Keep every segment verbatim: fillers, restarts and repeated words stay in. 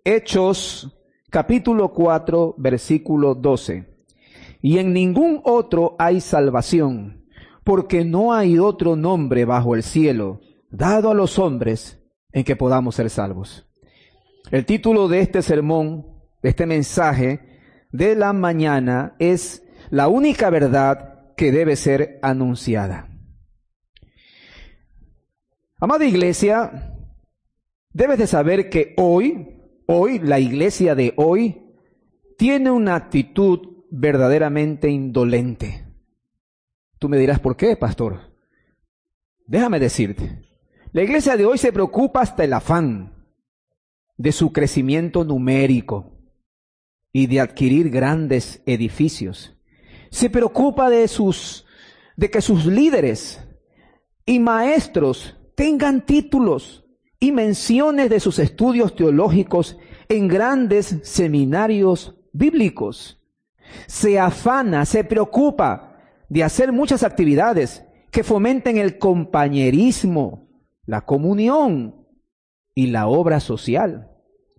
Hechos, capítulo cuatro, versículo doce. Y en ningún otro hay salvación, porque no hay otro nombre bajo el cielo dado a los hombres en que podamos ser salvos. El título de este sermón, de este mensaje de la mañana, es la única verdad que debe ser anunciada. Amada iglesia, debes de saber que hoy, hoy, la iglesia de hoy, tiene una actitud verdaderamente indolente. Tú me dirás, ¿por qué, pastor? Déjame decirte, la iglesia de hoy se preocupa hasta el afán de su crecimiento numérico y de adquirir grandes edificios. Se preocupa de sus, de que sus líderes y maestros tengan títulos y menciones de sus estudios teológicos en grandes seminarios bíblicos. Se afana, se preocupa de hacer muchas actividades que fomenten el compañerismo, la comunión y la obra social.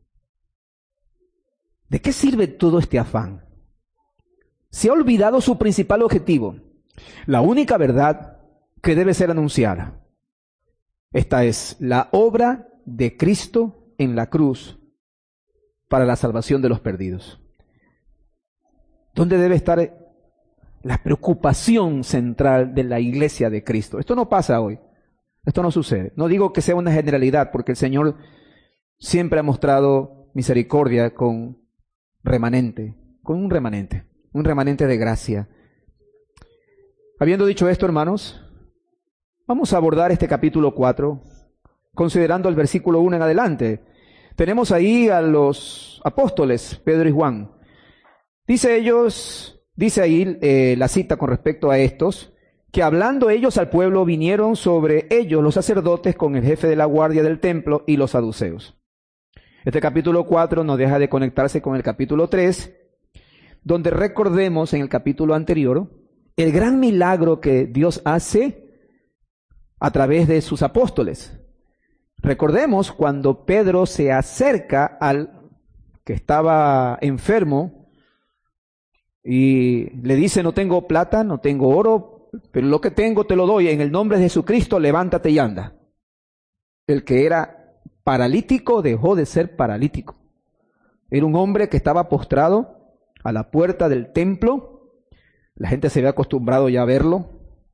¿De qué sirve todo este afán? Se ha olvidado su principal objetivo, la única verdad que debe ser anunciada. Esta es la obra de Cristo en la cruz para la salvación de los perdidos. ¿Dónde debe estar la preocupación central de la iglesia de Cristo? Esto no pasa hoy. Esto no sucede. No digo que sea una generalidad, porque el Señor siempre ha mostrado misericordia con remanente, con un remanente, un remanente de gracia. Habiendo dicho esto, hermanos, vamos a abordar este capítulo cuatro, considerando el versículo uno en adelante. Tenemos ahí a los apóstoles, Pedro y Juan. Dice ellos, dice ahí eh, la cita con respecto a estos, que hablando ellos al pueblo vinieron sobre ellos los sacerdotes con el jefe de la guardia del templo y los saduceos. Este capítulo cuatro no deja de conectarse con el capítulo tres, donde recordemos en el capítulo anterior el gran milagro que Dios hace a través de sus apóstoles. Recordemos cuando Pedro se acerca al que estaba enfermo y le dice: no tengo plata, no tengo oro, pero lo que tengo te lo doy, en el nombre de Jesucristo levántate y anda. El que era paralítico dejó de ser paralítico. Era un hombre que estaba postrado a la puerta del templo. La gente se había acostumbrado ya a verlo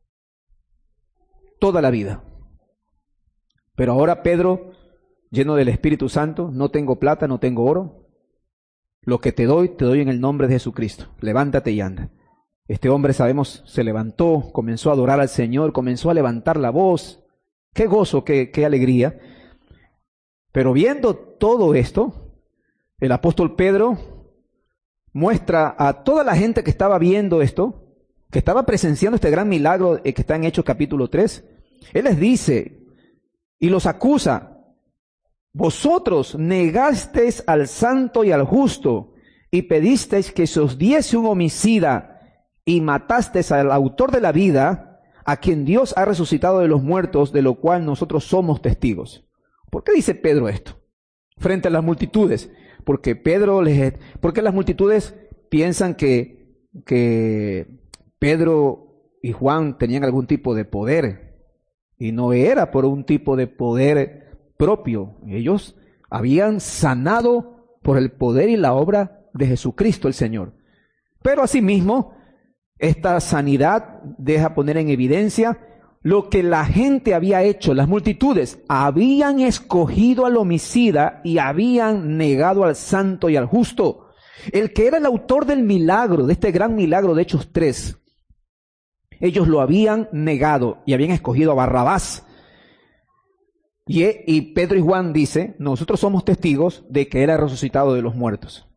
toda la vida. Pero ahora Pedro, lleno del Espíritu Santo: no tengo plata, no tengo oro. Lo que te doy, te doy en el nombre de Jesucristo. Levántate y anda. Este hombre, sabemos, se levantó, comenzó a adorar al Señor, comenzó a levantar la voz. Qué gozo, qué, qué alegría. Pero viendo todo esto, el apóstol Pedro muestra a toda la gente que estaba viendo esto, que estaba presenciando este gran milagro que está en Hechos capítulo tres, él les dice y los acusa: vosotros negasteis al santo y al justo y pedisteis que se os diese un homicida y matasteis al autor de la vida, a quien Dios ha resucitado de los muertos, de lo cual nosotros somos testigos. ¿Por qué dice Pedro esto frente a las multitudes? Porque Pedro les, porque las multitudes piensan que, que Pedro y Juan tenían algún tipo de poder, y no era por un tipo de poder propio. Ellos habían sanado por el poder y la obra de Jesucristo el Señor. Pero asimismo, esta sanidad deja poner en evidencia lo que la gente había hecho. Las multitudes habían escogido al homicida y habían negado al santo y al justo. El que era el autor del milagro, de este gran milagro de Hechos tres, ellos lo habían negado y habían escogido a Barrabás. Y, y Pedro y Juan dice: nosotros somos testigos de que era resucitado de los muertos.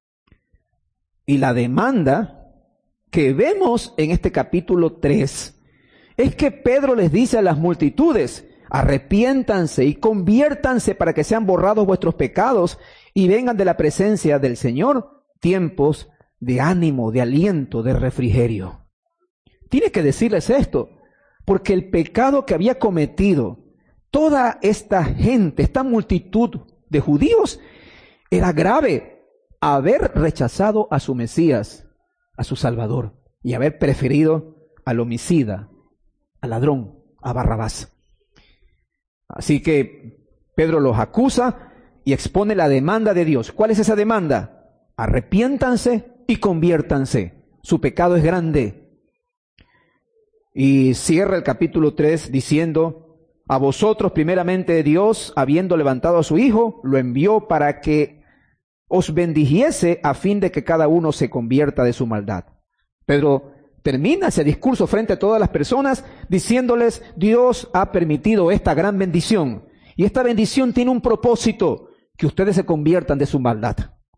Y la demanda que vemos en este capítulo tres es que Pedro les dice a las multitudes: arrepiéntanse y conviértanse para que sean borrados vuestros pecados y vengan de la presencia del Señor tiempos de ánimo, de aliento, de refrigerio. Tiene que decirles esto, porque el pecado que había cometido toda esta gente, esta multitud de judíos, Era grave haber rechazado a su Mesías, a su Salvador, y haber preferido al homicida, al ladrón, a Barrabás. Así que Pedro los acusa y expone la demanda de Dios. ¿Cuál es esa demanda? Arrepiéntanse y conviértanse. Su pecado es grande. Y cierra el capítulo tres diciendo: a vosotros primeramente Dios, habiendo levantado a su Hijo, lo envió para que os bendijese a fin de que cada uno se convierta de su maldad. Pedro termina ese discurso frente a todas las personas diciéndoles: Dios ha permitido esta gran bendición, y esta bendición tiene un propósito, que ustedes se conviertan de su maldad.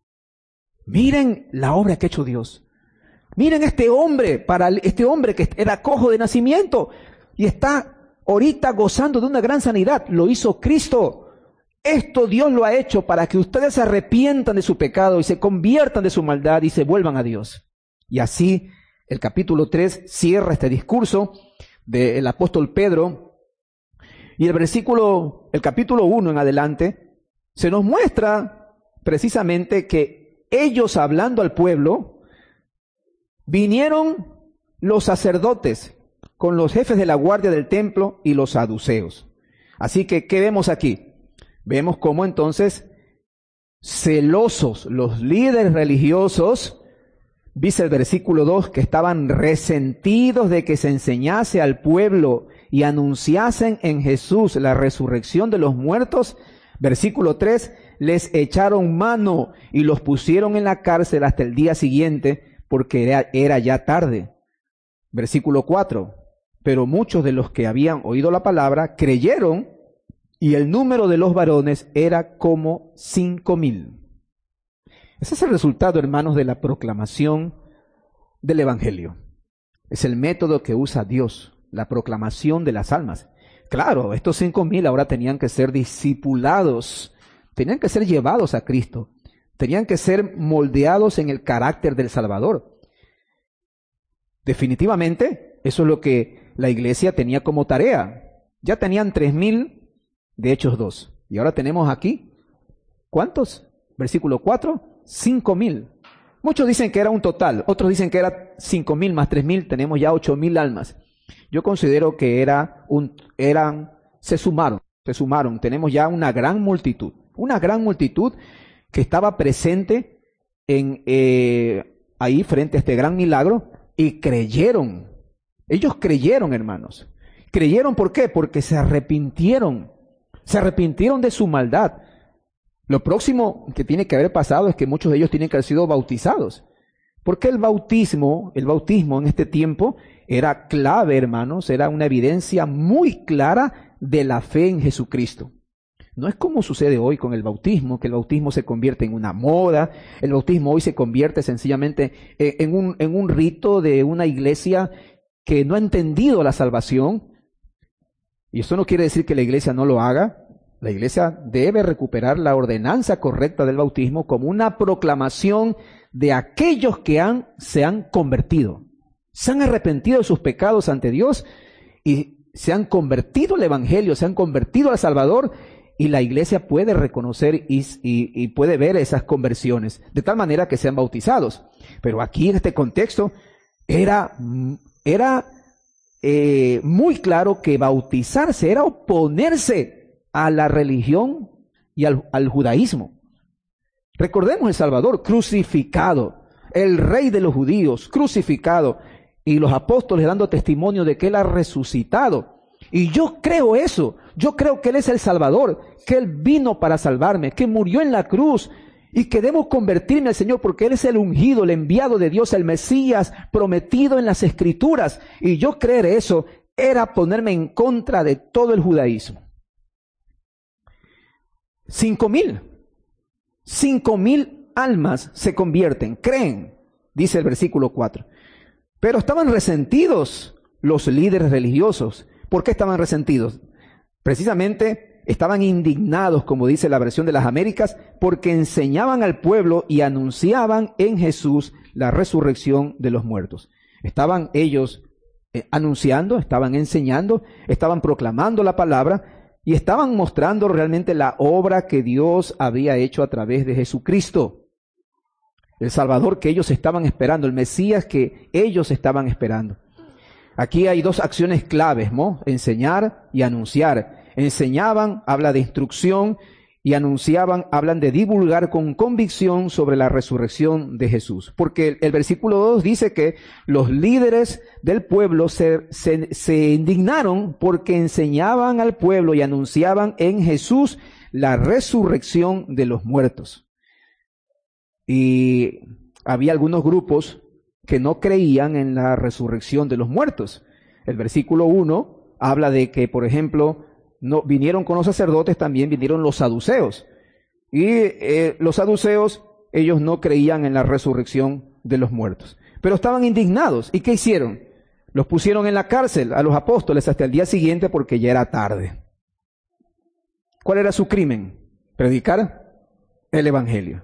Miren la obra que ha hecho Dios. Miren este hombre, para este hombre que era cojo de nacimiento y está ahorita gozando de una gran sanidad. Lo hizo Cristo. Esto Dios lo ha hecho para que ustedes se arrepientan de su pecado y se conviertan de su maldad y se vuelvan a Dios. Y así el capítulo tres cierra este discurso del apóstol Pedro. Y el versículo, el capítulo uno en adelante, se nos muestra precisamente que ellos, hablando al pueblo, vinieron los sacerdotes con los jefes de la guardia del templo y los saduceos. Así que, ¿qué vemos aquí? Vemos cómo entonces celosos los líderes religiosos, dice el versículo dos, que estaban resentidos de que se enseñase al pueblo y anunciasen en Jesús la resurrección de los muertos. Versículo tres, les echaron mano y los pusieron en la cárcel hasta el día siguiente, porque era, era ya tarde. Versículo cuatro, pero muchos de los que habían oído la palabra creyeron, y el número de los varones era como cinco mil. Ese es el resultado, hermanos, de la proclamación del Evangelio. Es el método que usa Dios, la proclamación de las almas. Claro, estos cinco mil ahora tenían que ser discipulados, tenían que ser llevados a Cristo, tenían que ser moldeados en el carácter del Salvador. Definitivamente, eso es lo que la iglesia tenía como tarea. Ya tenían tres mil de Hechos dos. Y ahora tenemos aquí, ¿cuántos? Versículo cuatro, cinco mil. Muchos dicen que era un total, otros dicen que era cinco mil más tres mil, tenemos ya ocho mil almas. Yo considero que era un, eran, se sumaron, se sumaron. Tenemos ya una gran multitud, una gran multitud que estaba presente en, eh, ahí frente a este gran milagro y creyeron. Ellos creyeron, hermanos. ¿Creyeron por qué? Porque se arrepintieron. Se arrepintieron de su maldad. Lo próximo que tiene que haber pasado es que muchos de ellos tienen que haber sido bautizados. Porque el bautismo, el bautismo en este tiempo era clave, hermanos, era una evidencia muy clara de la fe en Jesucristo. No es como sucede hoy con el bautismo, que el bautismo se convierte en una moda. El bautismo hoy se convierte sencillamente en un, en un rito de una iglesia que no ha entendido la salvación. Y eso no quiere decir que la iglesia no lo haga. La iglesia debe recuperar la ordenanza correcta del bautismo como una proclamación de aquellos que han, se han convertido. Se han arrepentido de sus pecados ante Dios y se han convertido al Evangelio, se han convertido al Salvador, y la iglesia puede reconocer y, y, y puede ver esas conversiones, de tal manera que sean bautizados. Pero aquí en este contexto era, era eh, muy claro que bautizarse era oponerse a la religión y al, al judaísmo. Recordemos el Salvador crucificado, el rey de los judíos crucificado, y los apóstoles dando testimonio de que Él ha resucitado. Y yo creo eso, yo creo que Él es el Salvador, que Él vino para salvarme, que murió en la cruz y que debo convertirme al Señor porque Él es el ungido, el enviado de Dios, el Mesías prometido en las Escrituras. Y yo creer eso era ponerme en contra de todo el judaísmo. Cinco mil, cinco mil almas se convierten, creen, dice el versículo cuatro. Pero estaban resentidos los líderes religiosos. ¿Por qué estaban resentidos? Precisamente estaban indignados, como dice la versión de las Américas, porque enseñaban al pueblo y anunciaban en Jesús la resurrección de los muertos. Estaban ellos eh, anunciando, estaban enseñando, estaban proclamando la palabra, y estaban mostrando realmente la obra que Dios había hecho a través de Jesucristo, el Salvador que ellos estaban esperando, el Mesías que ellos estaban esperando. Aquí hay dos acciones claves, ¿no? Enseñar y anunciar. Enseñaban, habla de instrucción, y anunciaban, hablan de divulgar con convicción sobre la resurrección de Jesús. Porque el, el versículo dos dice que los líderes del pueblo se, se, se indignaron porque enseñaban al pueblo y anunciaban en Jesús la resurrección de los muertos. Y había algunos grupos que no creían en la resurrección de los muertos. El versículo uno habla de que, por ejemplo, no vinieron con los sacerdotes, también vinieron los saduceos. Y eh, los saduceos, ellos no creían en la resurrección de los muertos. Pero estaban indignados. ¿Y qué hicieron? Los pusieron en la cárcel a los apóstoles hasta el día siguiente porque ya era tarde. ¿Cuál era su crimen? Predicar el evangelio.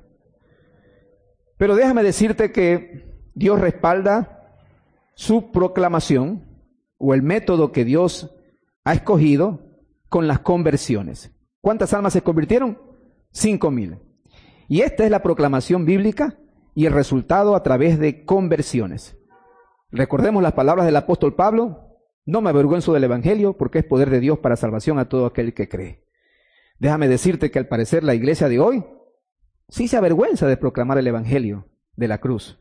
Pero déjame decirte que Dios respalda su proclamación o el método que Dios ha escogido con las conversiones. ¿Cuántas almas se convirtieron? Cinco mil. Y esta es la proclamación bíblica y el resultado a través de conversiones. Recordemos las palabras del apóstol Pablo: no me avergüenzo del evangelio porque es poder de Dios para salvación a todo aquel que cree. Déjame decirte que al parecer la iglesia de hoy sí se avergüenza de proclamar el evangelio de la cruz.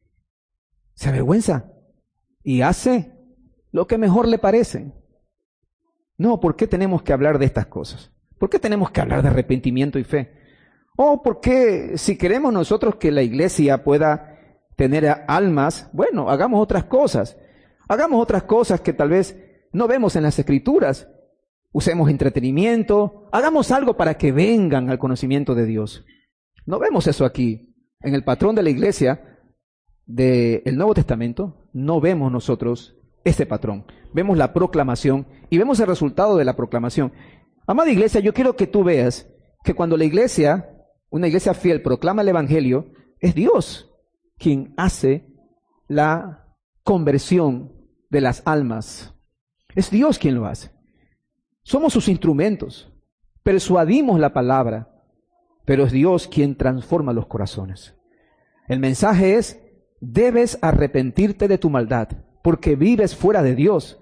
Se avergüenza y hace lo que mejor le parece. No, ¿por qué tenemos que hablar de estas cosas? ¿Por qué tenemos que hablar de arrepentimiento y fe? O ¿por qué, si queremos nosotros que la iglesia pueda tener almas, bueno, hagamos otras cosas. Hagamos otras cosas que tal vez no vemos en las Escrituras. Usemos entretenimiento, hagamos algo para que vengan al conocimiento de Dios. No vemos eso aquí. En el patrón de la iglesia del Nuevo Testamento no vemos nosotros ese patrón. Vemos la proclamación y vemos el resultado de la proclamación. Amada iglesia, yo quiero que tú veas que cuando la iglesia, una iglesia fiel, proclama el evangelio, es Dios quien hace la conversión de las almas. Es Dios quien lo hace. Somos sus instrumentos, persuadimos la palabra, pero es Dios quien transforma los corazones. El mensaje es: debes arrepentirte de tu maldad, porque vives fuera de Dios.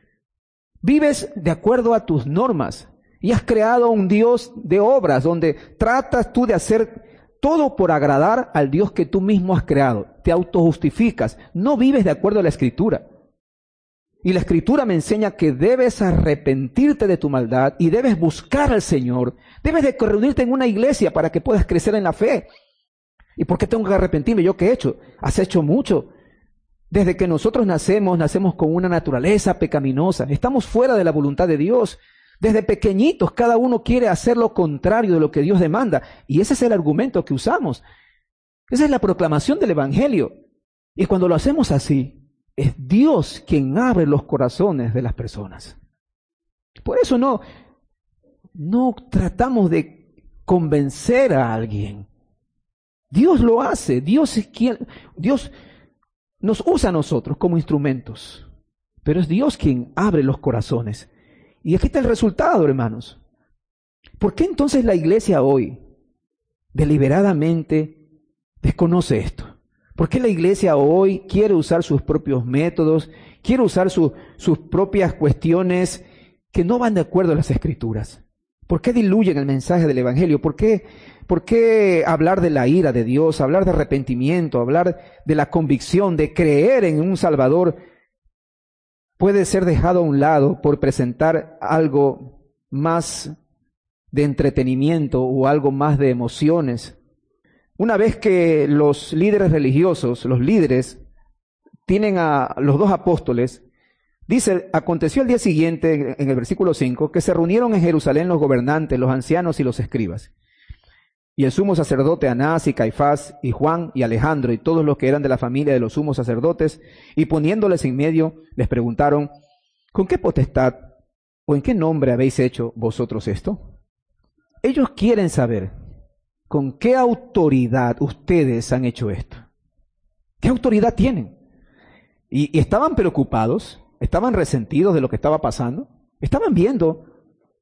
Vives de acuerdo a tus normas y has creado un Dios de obras donde tratas tú de hacer todo por agradar al Dios que tú mismo has creado. Te autojustificas, no vives de acuerdo a la Escritura. Y la Escritura me enseña que debes arrepentirte de tu maldad y debes buscar al Señor. Debes de reunirte en una iglesia para que puedas crecer en la fe. ¿Y por qué tengo que arrepentirme? ¿Yo qué he hecho? Has hecho mucho. Desde que nosotros nacemos, nacemos con una naturaleza pecaminosa. Estamos fuera de la voluntad de Dios. Desde pequeñitos, cada uno quiere hacer lo contrario de lo que Dios demanda. Y ese es el argumento que usamos. Esa es la proclamación del evangelio. Y cuando lo hacemos así, es Dios quien abre los corazones de las personas. Por eso no, no tratamos de convencer a alguien. Dios lo hace. Dios es quien, Dios nos usa a nosotros como instrumentos. Pero es Dios quien abre los corazones. Y aquí está el resultado, hermanos. ¿Por qué entonces la iglesia hoy deliberadamente desconoce esto? ¿Por qué la iglesia hoy quiere usar sus propios métodos, quiere usar su, sus propias cuestiones que no van de acuerdo a las Escrituras? ¿Por qué diluyen el mensaje del evangelio? ¿Por qué, por qué hablar de la ira de Dios, hablar de arrepentimiento, hablar de la convicción, de creer en un Salvador puede ser dejado a un lado por presentar algo más de entretenimiento o algo más de emociones? Una vez que los líderes religiosos, los líderes, tienen a los dos apóstoles, dice: aconteció el día siguiente, en el versículo cinco, que se reunieron en Jerusalén los gobernantes, los ancianos y los escribas. Y el sumo sacerdote Anás y Caifás y Juan y Alejandro y todos los que eran de la familia de los sumos sacerdotes, y poniéndoles en medio, les preguntaron: ¿con qué potestad o en qué nombre habéis hecho vosotros esto? Ellos quieren saber con qué autoridad ustedes han hecho esto. ¿Qué autoridad tienen? Y, y estaban preocupados, estaban resentidos de lo que estaba pasando, estaban viendo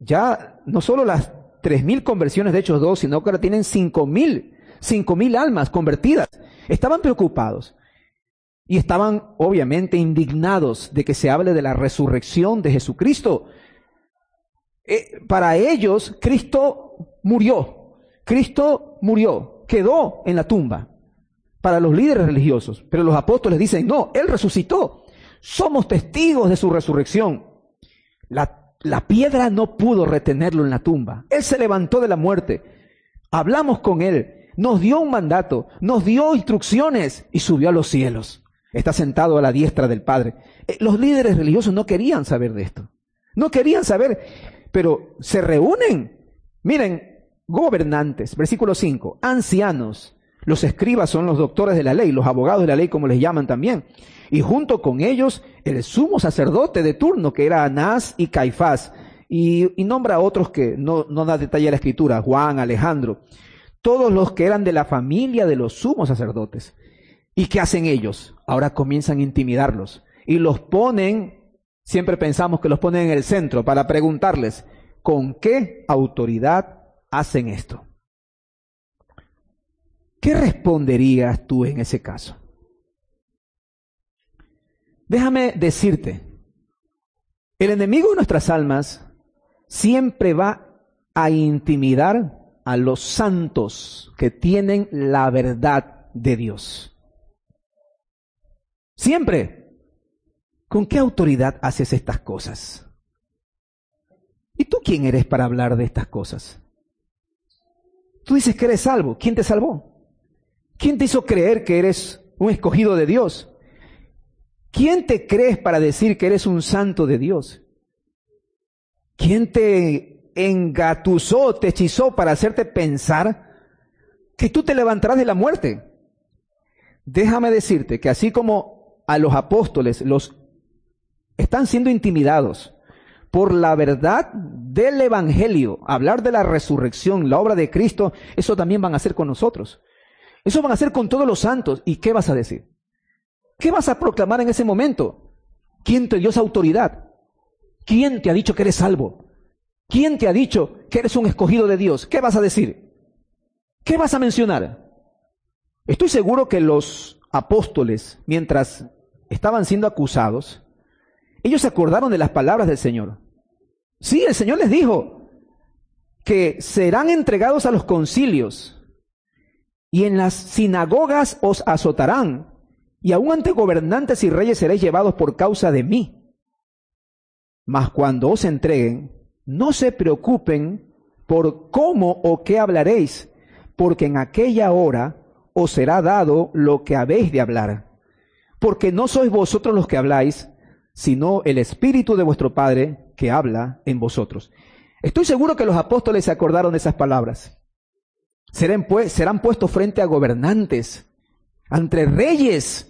ya no solo las tres mil conversiones de Hechos dos, sino que ahora tienen cinco mil, cinco mil almas convertidas. Estaban preocupados y estaban obviamente indignados de que se hable de la resurrección de Jesucristo. Eh, para ellos, Cristo murió. Cristo murió, quedó en la tumba. Para los líderes religiosos. Pero los apóstoles dicen, no, Él resucitó. Somos testigos de su resurrección. La, la piedra no pudo retenerlo en la tumba. Él se levantó de la muerte. Hablamos con Él. Nos dio un mandato. Nos dio instrucciones y subió a los cielos. Está sentado a la diestra del Padre. Eh, los líderes religiosos no querían saber de esto. No querían saber, pero se reúnen. Miren, gobernantes, versículo cinco, ancianos. Los escribas son los doctores de la ley, los abogados de la ley, como les llaman también. Y junto con ellos, el sumo sacerdote de turno, que era Anás y Caifás. Y, y nombra a otros que no, no da detalle a la escritura, Juan, Alejandro. Todos los que eran de la familia de los sumos sacerdotes. ¿Y qué hacen ellos? Ahora comienzan a intimidarlos. Y los ponen, siempre pensamos que los ponen en el centro, para preguntarles, ¿con qué autoridad hacen esto? ¿Qué responderías tú en ese caso? Déjame decirte, el enemigo de nuestras almas siempre va a intimidar a los santos que tienen la verdad de Dios. Siempre. ¿Con qué autoridad haces estas cosas? ¿Y tú quién eres para hablar de estas cosas? Tú dices que eres salvo. ¿Quién te salvó? ¿Quién te hizo creer que eres un escogido de Dios? ¿Quién te crees para decir que eres un santo de Dios? ¿Quién te engatusó, te hechizó para hacerte pensar que tú te levantarás de la muerte? Déjame decirte que así como a los apóstoles los están siendo intimidados por la verdad del evangelio, hablar de la resurrección, la obra de Cristo, eso también van a hacer con nosotros. Eso van a hacer con todos los santos. ¿Y qué vas a decir? ¿Qué vas a proclamar en ese momento? ¿Quién te dio esa autoridad? ¿Quién te ha dicho que eres salvo? ¿Quién te ha dicho que eres un escogido de Dios? ¿Qué vas a decir? ¿Qué vas a mencionar? Estoy seguro que los apóstoles, mientras estaban siendo acusados, ellos se acordaron de las palabras del Señor. Sí, el Señor les dijo que serán entregados a los concilios y en las sinagogas os azotarán, y aun ante gobernantes y reyes seréis llevados por causa de mí. Mas cuando os entreguen, no se preocupen por cómo o qué hablaréis, porque en aquella hora os será dado lo que habéis de hablar. Porque no sois vosotros los que habláis, sino el Espíritu de vuestro Padre que habla en vosotros. Estoy seguro que los apóstoles se acordaron de esas palabras. Serán, pues, serán puestos frente a gobernantes, ante reyes.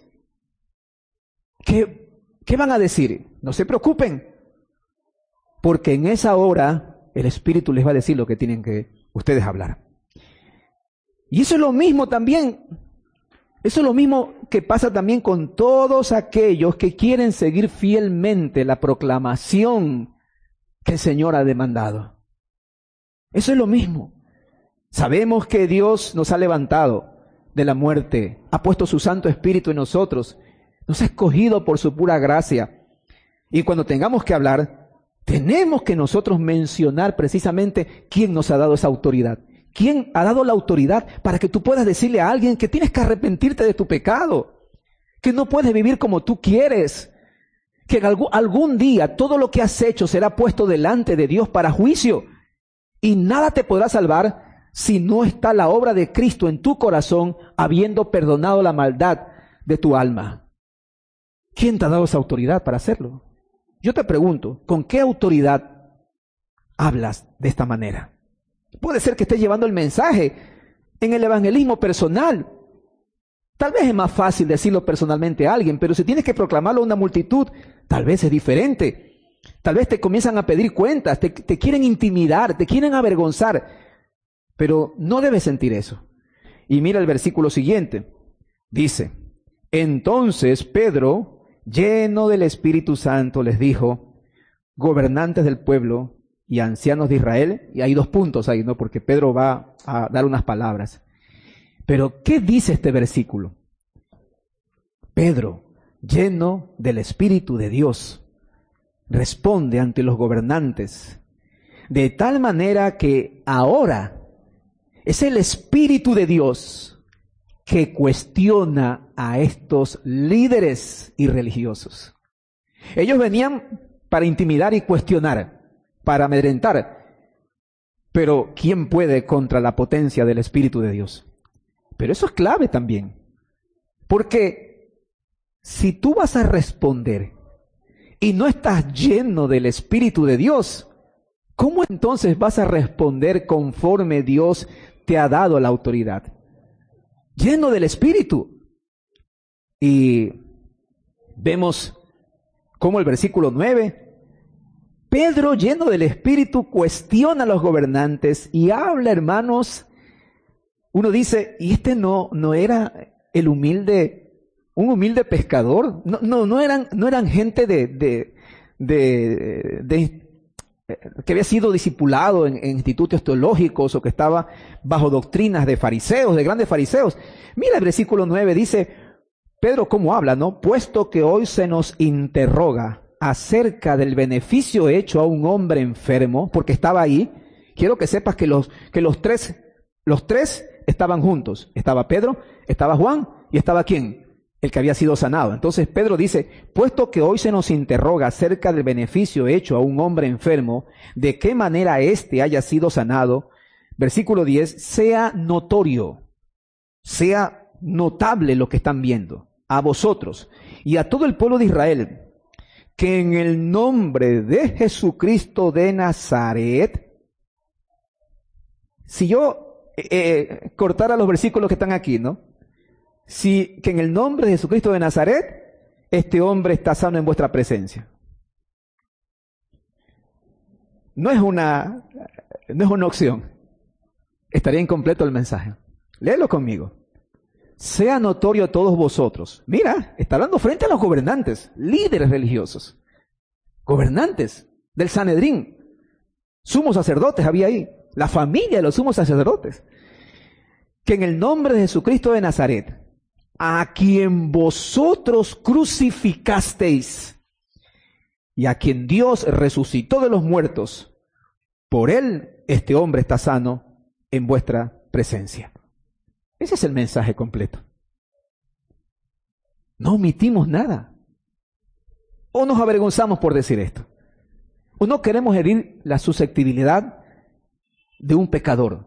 ¿Qué, ¿Qué van a decir? No se preocupen, porque en esa hora el Espíritu les va a decir lo que tienen que ustedes hablar. Y eso es lo mismo también, eso es lo mismo que pasa también con todos aquellos que quieren seguir fielmente la proclamación que el Señor ha demandado. Eso es lo mismo. Sabemos que Dios nos ha levantado de la muerte, ha puesto su Santo Espíritu en nosotros, nos ha escogido por su pura gracia. Y cuando tengamos que hablar, tenemos que nosotros mencionar precisamente quién nos ha dado esa autoridad. ¿Quién ha dado la autoridad para que tú puedas decirle a alguien que tienes que arrepentirte de tu pecado? Que no puedes vivir como tú quieres. Que algún, algún día todo lo que has hecho será puesto delante de Dios para juicio. Y nada te podrá salvar si no está la obra de Cristo en tu corazón, habiendo perdonado la maldad de tu alma. ¿Quién te ha dado esa autoridad para hacerlo? Yo te pregunto, ¿con qué autoridad hablas de esta manera? Puede ser que estés llevando el mensaje en el evangelismo personal. Tal vez es más fácil decirlo personalmente a alguien, pero si tienes que proclamarlo a una multitud, tal vez es diferente. Tal vez te comienzan a pedir cuentas, te, te quieren intimidar, te quieren avergonzar, pero no debes sentir eso. Y mira el versículo siguiente. Dice, entonces Pedro, lleno del Espíritu Santo, les dijo, gobernantes del pueblo y ancianos de Israel, y hay dos puntos ahí, ¿no? Porque Pedro va a dar unas palabras. Pero, ¿qué dice este versículo? Pedro, lleno del Espíritu de Dios, responde ante los gobernantes, de tal manera que ahora es el Espíritu de Dios que cuestiona a estos líderes irreligiosos. Ellos venían para intimidar y cuestionar, para amedrentar. Pero ¿quién puede contra la potencia del Espíritu de Dios? Pero eso es clave también. Porque si tú vas a responder y no estás lleno del Espíritu de Dios, ¿cómo entonces vas a responder conforme Dios te ha dado la autoridad? Lleno del Espíritu. Y vemos cómo el versículo nueve, Pedro, lleno del Espíritu, cuestiona a los gobernantes y habla, hermanos. Uno dice, ¿y este no, no era el humilde, un humilde pescador? No, no, no eran, no eran gente de, de, de, de que había sido discipulado en, en institutos teológicos o que estaba bajo doctrinas de fariseos, de grandes fariseos. Mira el versículo nueve, dice, Pedro, ¿cómo habla, no? Puesto que hoy se nos interroga acerca del beneficio hecho a un hombre enfermo, porque estaba ahí, quiero que sepas que los, que los tres, los tres estaban juntos. Estaba Pedro, estaba Juan y estaba ¿quién? El que había sido sanado. Entonces Pedro dice, puesto que hoy se nos interroga acerca del beneficio hecho a un hombre enfermo, de qué manera éste haya sido sanado, versículo diez, sea notorio, sea notable lo que están viendo, a vosotros y a todo el pueblo de Israel, que en el nombre de Jesucristo de Nazaret, si yo eh, cortara los versículos que están aquí, ¿no? Si que en el nombre de Jesucristo de Nazaret, este hombre está sano en vuestra presencia. No es una, no es una opción. Estaría incompleto el mensaje. Léelo conmigo. Sea notorio a todos vosotros. Mira, está hablando frente a los gobernantes, líderes religiosos, gobernantes del Sanedrín, sumos sacerdotes había ahí, la familia de los sumos sacerdotes, que en el nombre de Jesucristo de Nazaret, a quien vosotros crucificasteis y a quien Dios resucitó de los muertos, por él este hombre está sano en vuestra presencia. Ese es el mensaje completo. No omitimos nada. O nos avergonzamos por decir esto. O no queremos herir la susceptibilidad de un pecador.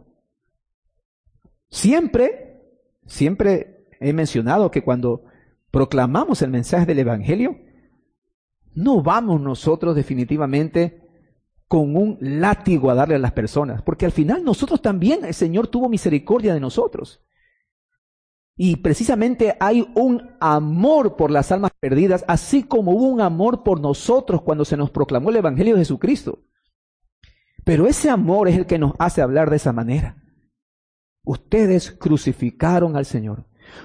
Siempre, siempre he mencionado que cuando proclamamos el mensaje del Evangelio, no vamos nosotros definitivamente con un látigo a darle a las personas, porque al final nosotros también, el Señor tuvo misericordia de nosotros. Y precisamente hay un amor por las almas perdidas, así como hubo un amor por nosotros cuando se nos proclamó el Evangelio de Jesucristo. Pero ese amor es el que nos hace hablar de esa manera. Ustedes crucificaron al Señor.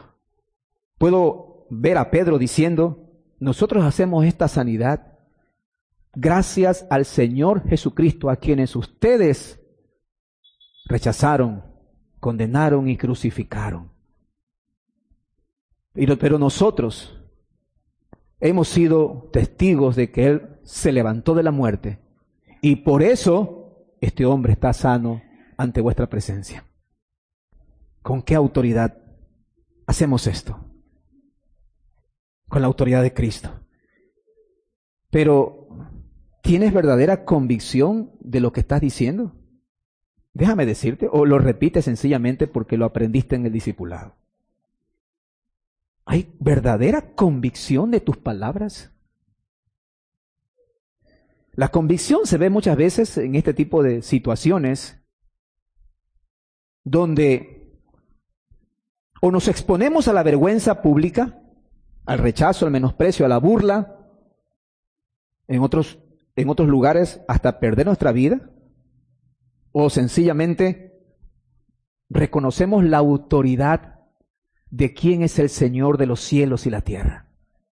Puedo ver a Pedro diciendo, nosotros hacemos esta sanidad gracias al Señor Jesucristo, a quienes ustedes rechazaron, condenaron y crucificaron. Pero nosotros hemos sido testigos de que Él se levantó de la muerte y por eso este hombre está sano ante vuestra presencia. ¿Con qué autoridad hacemos esto? Con la autoridad de Cristo. Pero, ¿tienes verdadera convicción de lo que estás diciendo? Déjame decirte, o lo repites sencillamente porque lo aprendiste en el discipulado. ¿Hay verdadera convicción de tus palabras? La convicción se ve muchas veces en este tipo de situaciones donde o nos exponemos a la vergüenza pública, al rechazo, al menosprecio, a la burla, en otros, en otros lugares hasta perder nuestra vida, o sencillamente reconocemos la autoridad de quién es el Señor de los cielos y la tierra.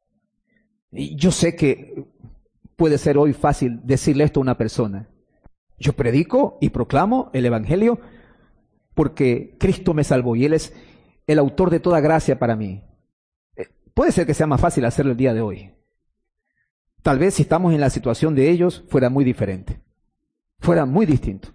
Y yo sé que puede ser hoy fácil decirle esto a una persona, Yo predico y proclamo el Evangelio porque Cristo me salvó y Él es el autor de toda gracia para mí. Puede ser que sea más fácil hacerlo el día de hoy. Tal vez si estamos en la situación de ellos fuera muy diferente, fuera muy distinto.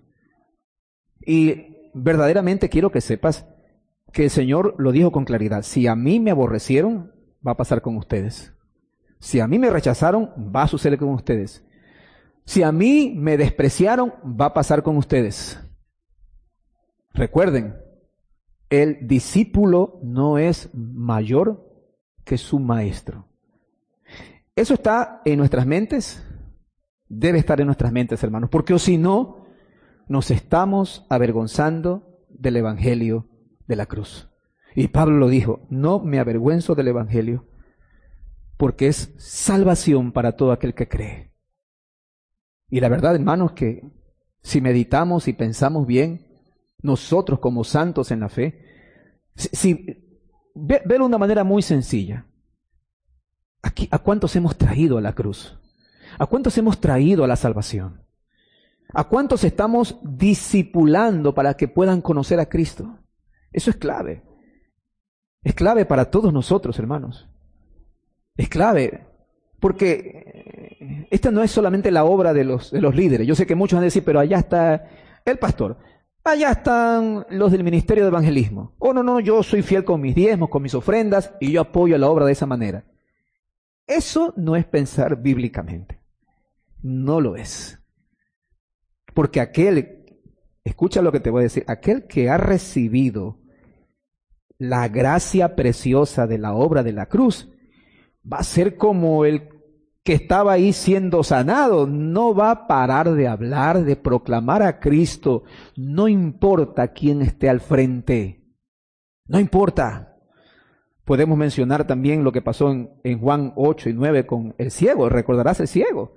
Y verdaderamente quiero que sepas que el Señor lo dijo con claridad. Si a mí me aborrecieron, va a pasar con ustedes. Si a mí me rechazaron, va a suceder con ustedes. Si a mí me despreciaron, va a pasar con ustedes. Recuerden, el discípulo no es mayor que su maestro. Eso está en nuestras mentes, debe estar en nuestras mentes, hermanos, porque o si no, nos estamos avergonzando del Evangelio de la cruz. Y Pablo lo dijo, no me avergüenzo del Evangelio, porque es salvación para todo aquel que cree. Y la verdad, hermanos, que si meditamos y pensamos bien, nosotros como santos en la fe, si, si ve, velo de una manera muy sencilla. Aquí, ¿a cuántos hemos traído a la cruz? ¿A cuántos hemos traído a la salvación? ¿A cuántos estamos discipulando para que puedan conocer a Cristo? Eso es clave. Es clave para todos nosotros, hermanos. Es clave, porque esta no es solamente la obra de los, de los líderes. Yo sé que muchos van a decir, pero allá está el pastor, allá están los del ministerio de evangelismo. Oh, no, no, yo soy fiel con mis diezmos, con mis ofrendas, y yo apoyo la obra de esa manera. Eso no es pensar bíblicamente. No lo es. Porque aquel, escucha lo que te voy a decir, aquel que ha recibido la gracia preciosa de la obra de la cruz, va a ser como el que estaba ahí siendo sanado. No va a parar de hablar, de proclamar a Cristo. No importa quién esté al frente. No importa. Podemos mencionar también lo que pasó en, en Juan ocho y nueve con el ciego. ¿Recordarás el ciego?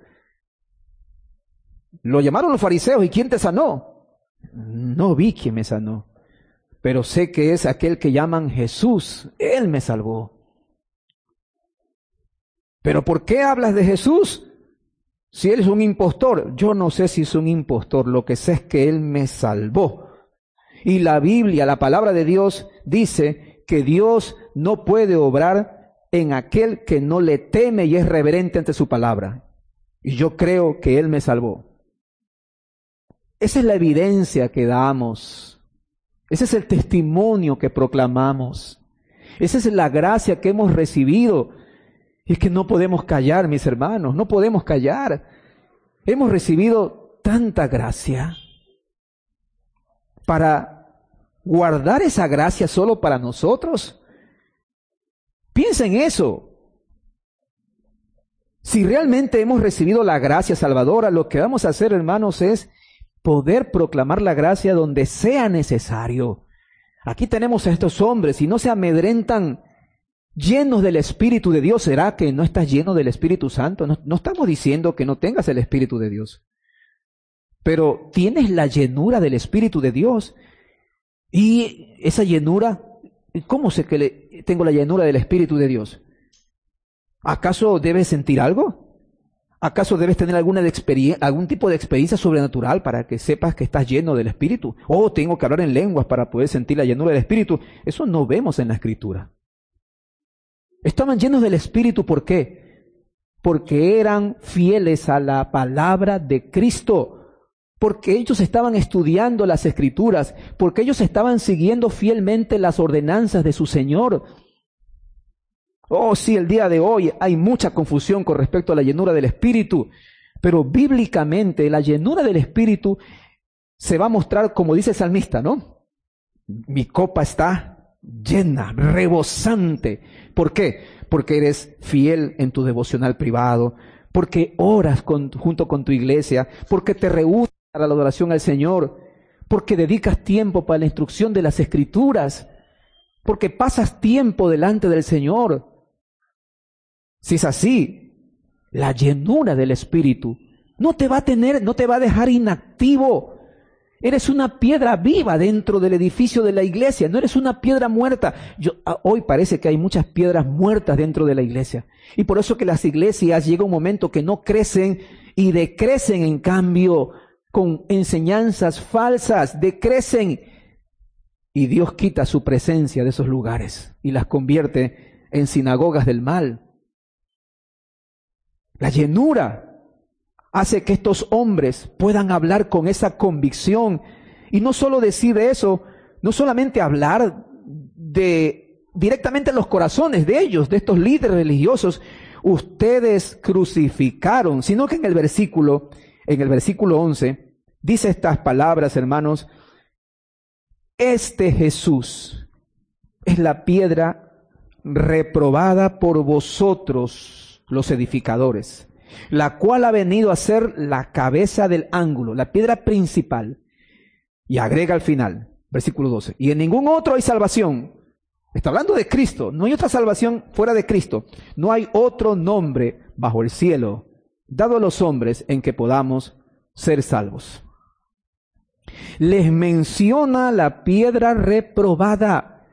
Lo llamaron los fariseos. ¿Y quién te sanó? No vi quién me sanó, pero sé que es aquel que llaman Jesús. Él me salvó. ¿Pero por qué hablas de Jesús? Si Él es un impostor. Yo no sé si es un impostor. Lo que sé es que Él me salvó. Y la Biblia, la palabra de Dios, dice que Dios no puede obrar en aquel que no le teme y es reverente ante su palabra. Y yo creo que Él me salvó. Esa es la evidencia que damos. Ese es el testimonio que proclamamos. Esa es la gracia que hemos recibido. Y es que no podemos callar, mis hermanos, no podemos callar. Hemos recibido tanta gracia para guardar esa gracia solo para nosotros. Piensa en eso. Si realmente hemos recibido la gracia salvadora, lo que vamos a hacer, hermanos, es poder proclamar la gracia donde sea necesario. Aquí tenemos a estos hombres y no se amedrentan, llenos del Espíritu de Dios. ¿Será que no estás lleno del Espíritu Santo? No, no estamos diciendo que no tengas el Espíritu de Dios, pero tienes la llenura del Espíritu de Dios. Y esa llenura, ¿cómo sé que le, tengo la llenura del Espíritu de Dios? ¿Acaso debes sentir algo? ¿Acaso debes tener alguna de experien- algún tipo de experiencia sobrenatural para que sepas que estás lleno del Espíritu? ¿O tengo que hablar en lenguas para poder sentir la llenura del Espíritu? Eso no vemos en la Escritura. Estaban llenos del Espíritu, ¿por qué? Porque eran fieles a la palabra de Cristo. Porque ellos estaban estudiando las Escrituras, porque ellos estaban siguiendo fielmente las ordenanzas de su Señor. Oh, sí, el día de hoy hay mucha confusión con respecto a la llenura del Espíritu, pero bíblicamente la llenura del Espíritu se va a mostrar como dice el salmista, ¿no? Mi copa está llena, rebosante. ¿Por qué? Porque eres fiel en tu devocional privado, porque oras con, junto con tu iglesia, porque te reúnes para la adoración al Señor, porque dedicas tiempo para la instrucción de las Escrituras, porque pasas tiempo delante del Señor. Si es así, la llenura del Espíritu no te va a tener, no te va a dejar inactivo. Eres una piedra viva dentro del edificio de la iglesia, no eres una piedra muerta. Yo, hoy parece que hay muchas piedras muertas dentro de la iglesia. Y por eso que las iglesias llega un momento que no crecen y decrecen en cambio. con enseñanzas falsas, decrecen. Y Dios quita su presencia de esos lugares y las convierte en sinagogas del mal. La llenura hace que estos hombres puedan hablar con esa convicción. Y no solo decir eso, no solamente hablar de directamente en los corazones de ellos, de estos líderes religiosos, ustedes crucificaron, sino que en el versículo, en el versículo once, dice estas palabras, hermanos: este Jesús es la piedra reprobada por vosotros, los edificadores, la cual ha venido a ser la cabeza del ángulo, la piedra principal. Y agrega al final, versículo doce, y en ningún otro hay salvación. Está hablando de Cristo, no hay otra salvación fuera de Cristo. No hay otro nombre bajo el cielo dado a los hombres en que podamos ser salvos. Les menciona la piedra reprobada.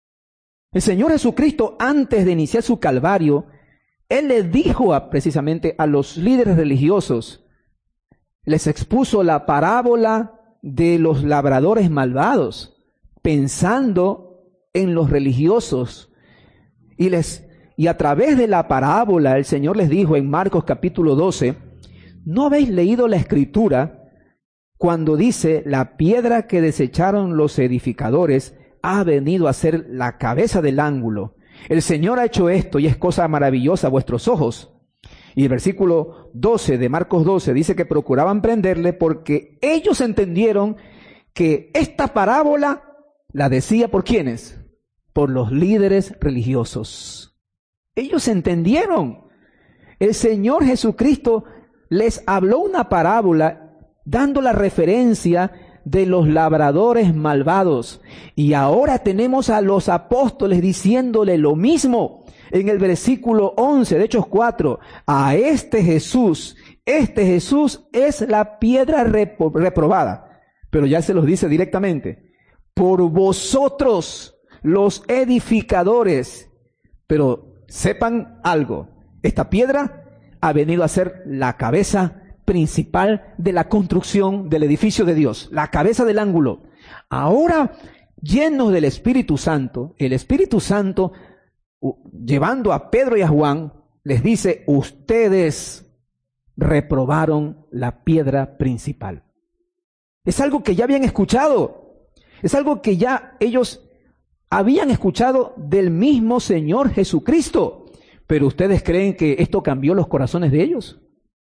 El Señor Jesucristo, antes de iniciar su calvario, Él le dijo a, precisamente a los líderes religiosos, les expuso la parábola de los labradores malvados, pensando en los religiosos. Y, les, y a través de la parábola, el Señor les dijo en Marcos capítulo doce, ¿no habéis leído la Escritura cuando dice, la piedra que desecharon los edificadores ha venido a ser la cabeza del ángulo? El Señor ha hecho esto y es cosa maravillosa a vuestros ojos. Y el versículo doce de Marcos doce dice que procuraban prenderle porque ellos entendieron que esta parábola la decía ¿por quiénes? Por los líderes religiosos. Ellos entendieron. El Señor Jesucristo les habló una parábola dando la referencia de los labradores malvados. Y ahora tenemos a los apóstoles diciéndole lo mismo. En el versículo once de Hechos cuatro, a este Jesús, este Jesús es la piedra repro- reprobada. Pero ya se los dice directamente, por vosotros los edificadores. Pero sepan algo, esta piedra ha venido a ser la cabeza principal de la construcción del edificio de Dios, la cabeza del ángulo. Ahora, llenos del Espíritu Santo, el Espíritu Santo, llevando a Pedro y a Juan, les dice, ustedes reprobaron la piedra principal. Es algo que ya habían escuchado, es algo que ya ellos habían escuchado del mismo Señor Jesucristo. Pero ustedes creen que esto cambió los corazones de ellos.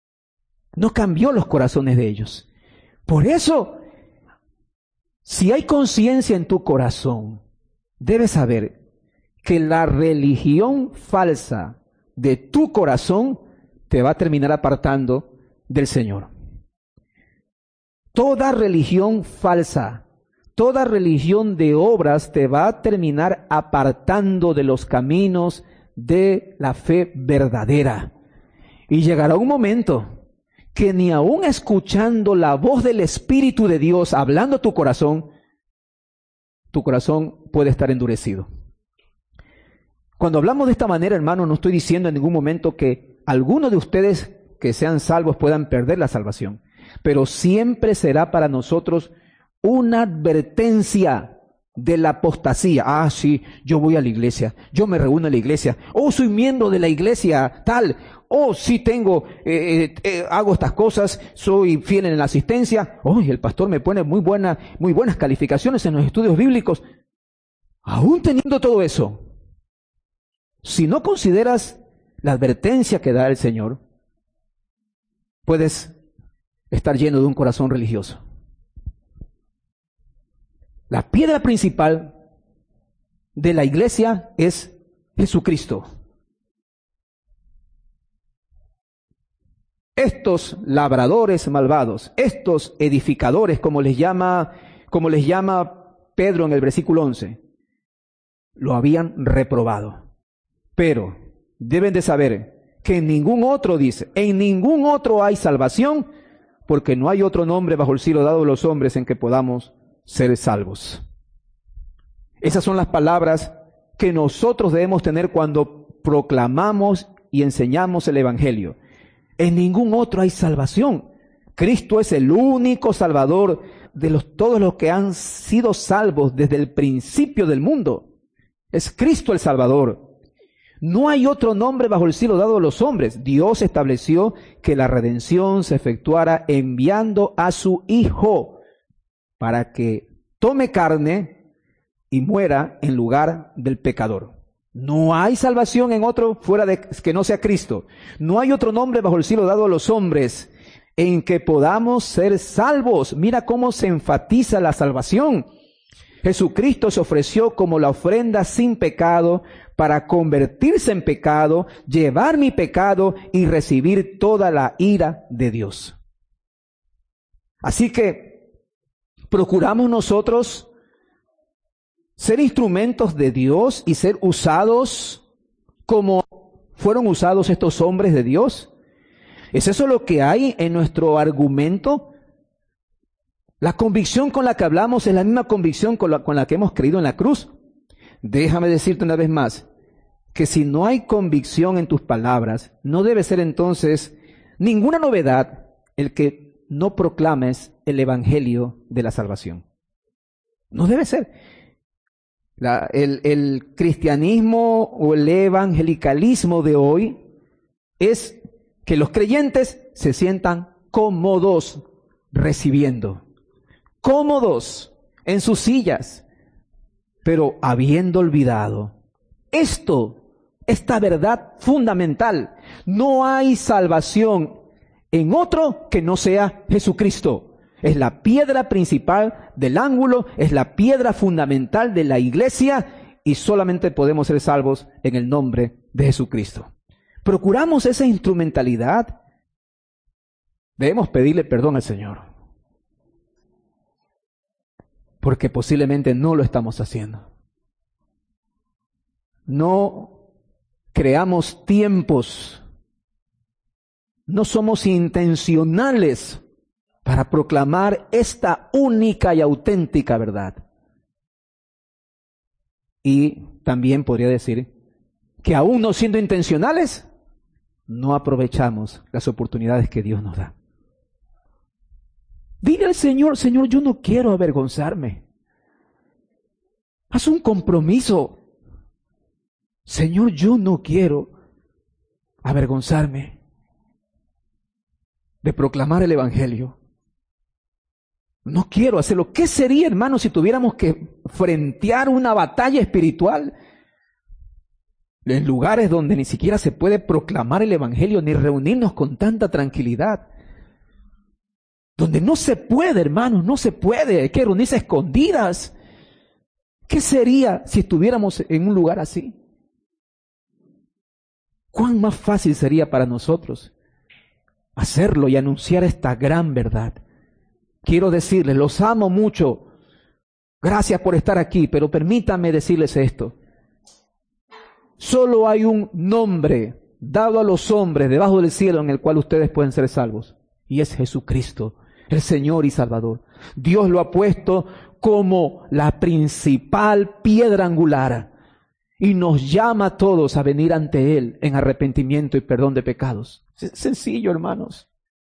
No cambió los corazones de ellos. Por eso, si hay conciencia en tu corazón, debes saber que la religión falsa de tu corazón te va a terminar apartando del Señor. Toda religión falsa, toda religión de obras te va a terminar apartando de los caminos de la fe verdadera. Y llegará un momento que ni aún escuchando la voz del Espíritu de Dios hablando a tu corazón, tu corazón puede estar endurecido. Cuando hablamos de esta manera, hermano, no estoy diciendo en ningún momento que algunos de ustedes que sean salvos puedan perder la salvación, pero siempre será para nosotros una advertencia de la apostasía. Ah, sí, yo voy a la iglesia, yo me reúno en la iglesia, oh, soy miembro de la iglesia tal, oh, sí tengo, eh, eh, hago estas cosas, soy fiel en la asistencia, oh, el pastor me pone muy buena, muy buenas calificaciones en los estudios bíblicos. Aún teniendo todo eso, si no consideras la advertencia que da el Señor, puedes estar lleno de un corazón religioso. La piedra principal de la iglesia es Jesucristo. Estos labradores malvados, estos edificadores, como les llama, como les llama Pedro en el versículo once, lo habían reprobado. Pero deben de saber que en ningún otro, dice, en ningún otro hay salvación, porque no hay otro nombre bajo el cielo dado a los hombres en que podamos ser salvos. Esas son las palabras que nosotros debemos tener cuando proclamamos y enseñamos el Evangelio. En ningún otro hay salvación. Cristo es el único Salvador de los, todos los que han sido salvos desde el principio del mundo. Es Cristo el Salvador. No hay otro nombre bajo el cielo dado a los hombres. Dios estableció que la redención se efectuara enviando a su Hijo para que tome carne y muera en lugar del pecador. No hay salvación en otro fuera de que no sea Cristo. No hay otro nombre bajo el cielo dado a los hombres en que podamos ser salvos. Mira cómo se enfatiza la salvación. Jesucristo se ofreció como la ofrenda sin pecado para convertirse en pecado, llevar mi pecado y recibir toda la ira de Dios. Así que procuramos nosotros ser instrumentos de Dios y ser usados como fueron usados estos hombres de Dios. ¿Es eso lo que hay en nuestro argumento? La convicción con la que hablamos es la misma convicción con la, con la que hemos creído en la cruz. Déjame decirte una vez más, que si no hay convicción en tus palabras, no debe ser entonces ninguna novedad el que no proclames el evangelio de la salvación. No debe ser. La, el, el cristianismo o el evangelicalismo de hoy es que los creyentes se sientan cómodos recibiendo, cómodos en sus sillas, pero habiendo olvidado esto, esta verdad fundamental: no hay salvación en otro que no sea Jesucristo. Es la piedra principal del ángulo, es la piedra fundamental de la iglesia y solamente podemos ser salvos en el nombre de Jesucristo. Procuramos esa instrumentalidad. Debemos pedirle perdón al Señor, porque posiblemente no lo estamos haciendo. No creamos tiempos, no somos intencionales para proclamar esta única y auténtica verdad. Y también podría decir que aún no siendo intencionales, no aprovechamos las oportunidades que Dios nos da. Dile al Señor: Señor, yo no quiero avergonzarme. Haz un compromiso. Señor, yo no quiero avergonzarme de proclamar el evangelio. No quiero hacerlo. ¿Qué sería, hermano, si tuviéramos que frentear una batalla espiritual en lugares donde ni siquiera se puede proclamar el evangelio ni reunirnos con tanta tranquilidad? Donde no se puede, hermano, no se puede. Hay que reunirse a escondidas. ¿Qué sería si estuviéramos en un lugar así? ¿Cuán más fácil sería para nosotros hacerlo y anunciar esta gran verdad? Quiero decirles, los amo mucho. Gracias por estar aquí, pero permítanme decirles esto. Solo hay un nombre dado a los hombres debajo del cielo en el cual ustedes pueden ser salvos. Y es Jesucristo, el Señor y Salvador. Dios lo ha puesto como la principal piedra angular y nos llama a todos a venir ante Él en arrepentimiento y perdón de pecados. Es sencillo, hermanos.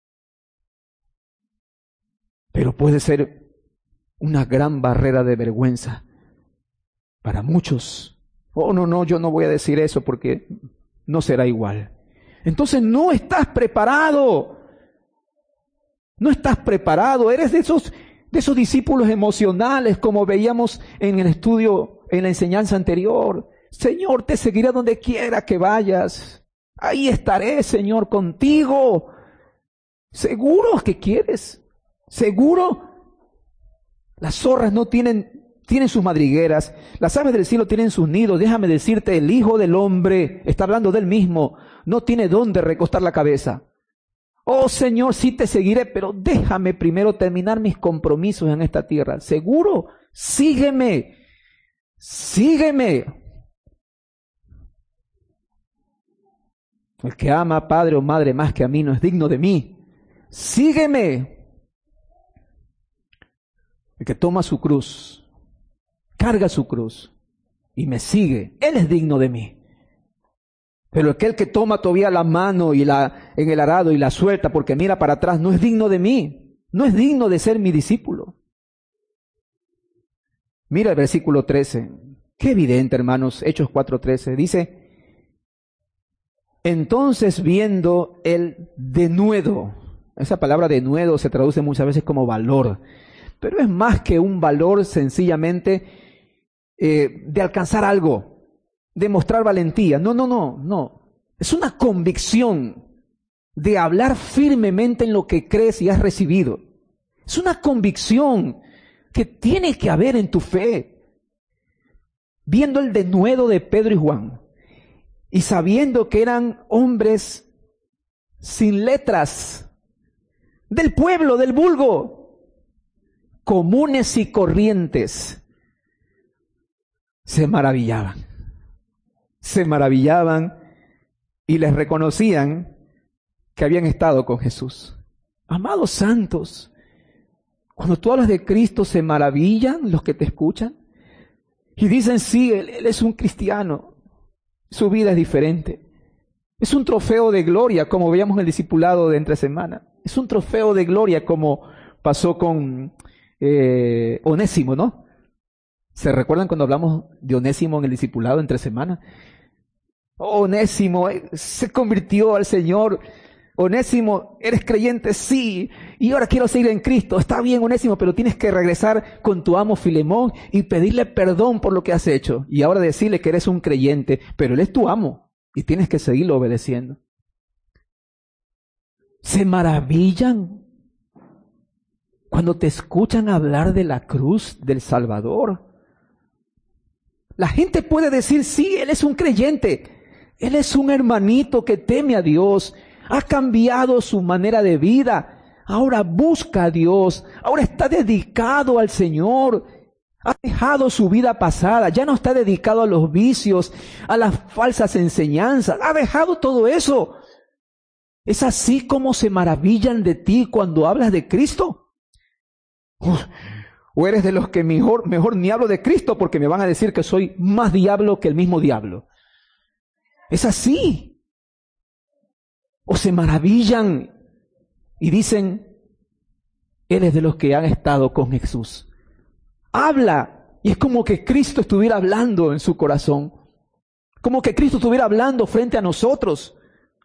Pero puede ser una gran barrera de vergüenza para muchos. Oh, no, no, yo no voy a decir eso porque no será igual. Entonces no estás preparado. No estás preparado. Eres de esos, de esos discípulos emocionales, como veíamos en el estudio, en la enseñanza anterior. Señor, te seguiré donde quiera que vayas. Ahí estaré, Señor, contigo. ¿Seguro que quieres? ¿Seguro? Las zorras no tienen, tienen sus madrigueras. Las aves del cielo tienen sus nidos. Déjame decirte, el Hijo del Hombre, está hablando del mismo, no tiene dónde recostar la cabeza. Oh, Señor, sí te seguiré, pero déjame primero terminar mis compromisos en esta tierra. ¿Seguro? Sígueme. Sígueme. El que ama a padre o madre más que a mí no es digno de mí. Sígueme. El que toma su cruz, carga su cruz y me sigue, Él es digno de mí. Pero aquel que toma todavía la mano y la, en el arado y la suelta porque mira para atrás, no es digno de mí, no es digno de ser mi discípulo. Mira el versículo trece, qué evidente, hermanos, Hechos cuatro trece, dice, entonces viendo el denuedo, esa palabra denuedo se traduce muchas veces como valor, pero es más que un valor sencillamente eh, de alcanzar algo, de mostrar valentía. No, no, no, no. Es una convicción de hablar firmemente en lo que crees y has recibido. Es una convicción que tiene que haber en tu fe. Viendo el denuedo de Pedro y Juan y sabiendo que eran hombres sin letras, del pueblo, del vulgo, comunes y corrientes, se maravillaban. Se maravillaban y les reconocían que habían estado con Jesús. Amados santos, cuando tú hablas de Cristo, se maravillan los que te escuchan y dicen, sí, él, él es un cristiano, su vida es diferente. Es un trofeo de gloria, como veíamos en el discipulado de entre semana. Es un trofeo de gloria, como pasó con eh, Onésimo, ¿no? ¿Se recuerdan cuando hablamos de Onésimo en el discipulado entre semana? Onésimo se convirtió al Señor. Onésimo, ¿eres creyente? Sí. Y ahora quiero seguir en Cristo. Está bien, Onésimo, pero tienes que regresar con tu amo Filemón y pedirle perdón por lo que has hecho. Y ahora decirle que eres un creyente, pero él es tu amo y tienes que seguirlo obedeciendo. Se maravillan cuando te escuchan hablar de la cruz del Salvador. La gente puede decir, sí, él es un creyente. Él es un hermanito que teme a Dios, ha cambiado su manera de vida, ahora busca a Dios, ahora está dedicado al Señor, ha dejado su vida pasada, ya no está dedicado a los vicios, a las falsas enseñanzas, ha dejado todo eso. ¿Es así como se maravillan de ti cuando hablas de Cristo? Uf, ¿o eres de los que mejor, mejor ni hablo de Cristo porque me van a decir que soy más diablo que el mismo diablo? Es así. O se maravillan y dicen, Él es de los que han estado con Jesús. Habla y es como que Cristo estuviera hablando en su corazón. Como que Cristo estuviera hablando frente a nosotros.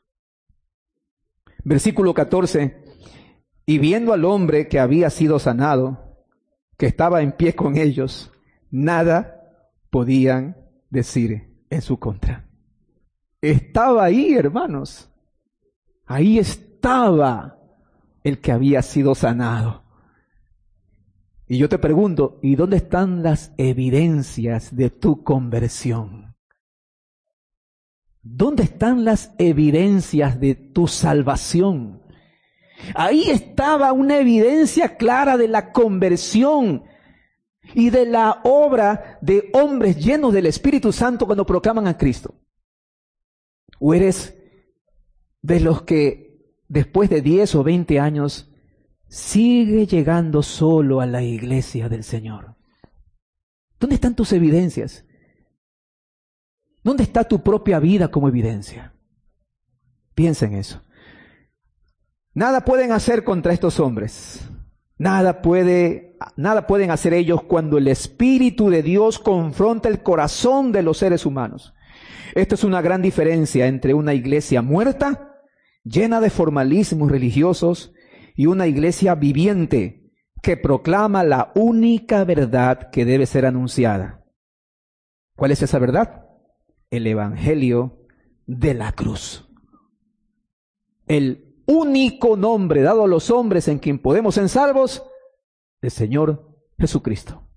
Versículo catorce. Y viendo al hombre que había sido sanado, que estaba en pie con ellos, nada podían decir en su contra. Estaba ahí, hermanos. Ahí estaba el que había sido sanado. Y yo te pregunto, ¿y dónde están las evidencias de tu conversión? ¿Dónde están las evidencias de tu salvación? Ahí estaba una evidencia clara de la conversión y de la obra de hombres llenos del Espíritu Santo cuando proclaman a Cristo. ¿O eres de los que después de diez o veinte años sigue llegando solo a la iglesia del Señor? ¿Dónde están tus evidencias? ¿Dónde está tu propia vida como evidencia? Piensa en eso. Nada pueden hacer contra estos hombres. Nada puede, nada pueden hacer ellos cuando el Espíritu de Dios confronta el corazón de los seres humanos. Esto es una gran diferencia entre una iglesia muerta, llena de formalismos religiosos, y una iglesia viviente que proclama la única verdad que debe ser anunciada. ¿Cuál es esa verdad? El Evangelio de la cruz. El único nombre dado a los hombres en quien podemos ser salvos, el Señor Jesucristo.